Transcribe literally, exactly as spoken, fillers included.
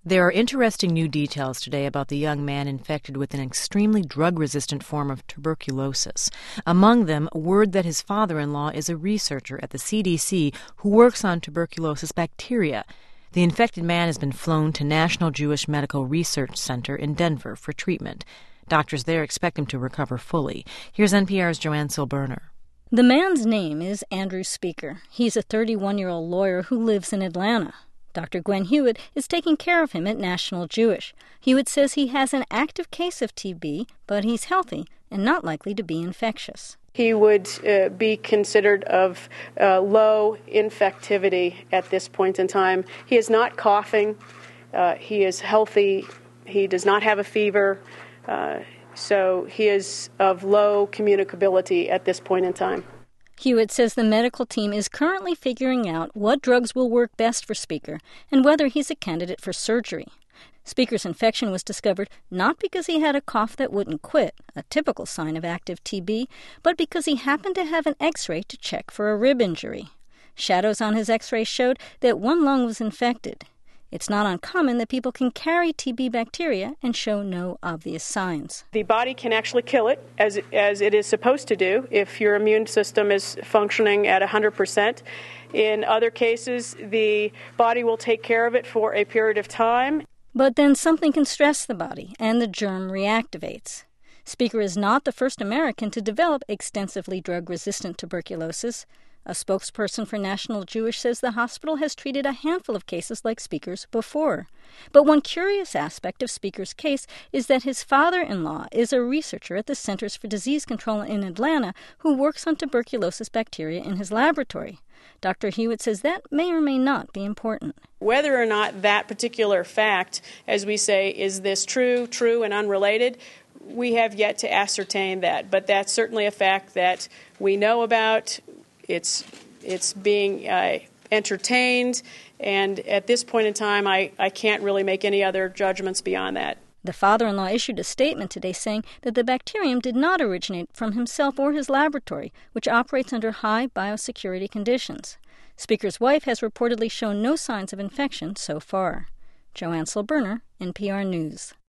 There are interesting new details today about the young man infected with an extremely drug-resistant form of tuberculosis. Among them, word that his father-in-law is a researcher at the C D C who works on tuberculosis bacteria. The infected man has been flown to National Jewish Medical Research Center in Denver for treatment. Doctors there expect him to recover fully. Here's N P R's Joanne Silberner. The man's name is Andrew Speaker. He's a thirty-one-year-old lawyer who lives in Atlanta. Doctor Gwen Hewitt is taking care of him at National Jewish. Hewitt says he has an active case of T B, but he's healthy and not likely to be infectious. He would uh, be considered of uh, low infectivity at this point in time. He is not coughing. Uh, he is healthy. He does not have a fever. Uh, so he is of low communicability at this point in time. Hewitt says the medical team is currently figuring out what drugs will work best for Speaker and whether he's a candidate for surgery. Speaker's infection was discovered not because he had a cough that wouldn't quit, a typical sign of active T B, but because he happened to have an X-ray to check for a rib injury. Shadows on his X-ray showed that one lung was infected. It's not uncommon that people can carry T B bacteria and show no obvious signs. The body can actually kill it, as, as it is supposed to do, if your immune system is functioning at one hundred percent. In other cases, the body will take care of it for a period of time. But then something can stress the body, and the germ reactivates. Speaker is not the first American to develop extensively drug-resistant tuberculosis. A spokesperson for National Jewish says the hospital has treated a handful of cases like Speaker's before. But one curious aspect of Speaker's case is that his father-in-law is a researcher at the Centers for Disease Control in Atlanta who works on tuberculosis bacteria in his laboratory. Doctor Hewitt says that may or may not be important. Whether or not that particular fact, as we say, is this true, true, and unrelated, we have yet to ascertain that. But that's certainly a fact that we know about. It's it's being uh, entertained, and at this point in time, I, I can't really make any other judgments beyond that. The father-in-law issued a statement today saying that the bacterium did not originate from himself or his laboratory, which operates under high biosecurity conditions. Speaker's wife has reportedly shown no signs of infection so far. Joanne Silberner, N P R News.